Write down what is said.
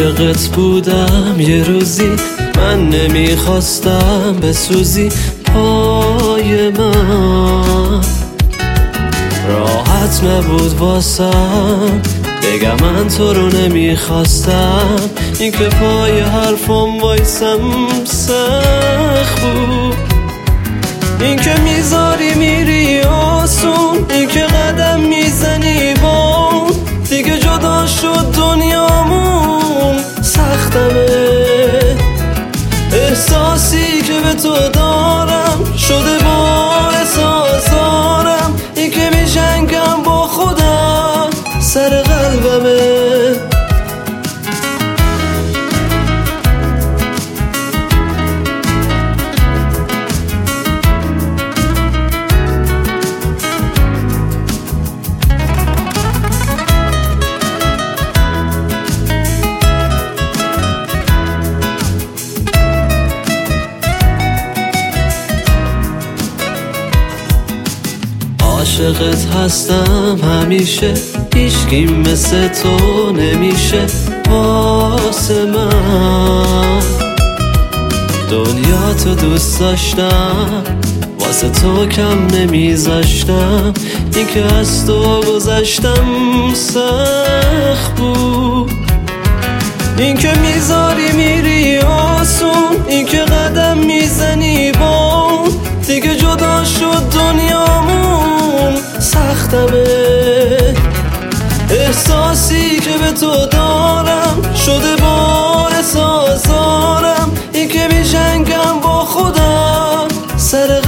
عاشقت بودم یه روزی، من نمیخواستم بسوزی پای من. راحت نبود واسم بگم من تو رو نمیخواستم، این که پای حرفم وایسم سخت بود. این که میذاری میری آسون، این که قدم میزنی بام، دیگه جدا شد دنیامون سختمه. احساسی که به تو دارم شده باعث آزارم، این که میجنگم با خودم سر قلبمه. عاشقت هستم همیشه، هیچکی مثل تو نمیشه واسه من. دنیا تو دوست داشتم، واسه تو کم نمیذاشتم، این که از تو گذشتم سخت بود. این که میذاری میری آسون، این که قدم میزنی بام، دیگه جدا شد دنیامون سختمه. احساسی که به تو دارم شده باعث آزارم، این که میجنگم با خودم سر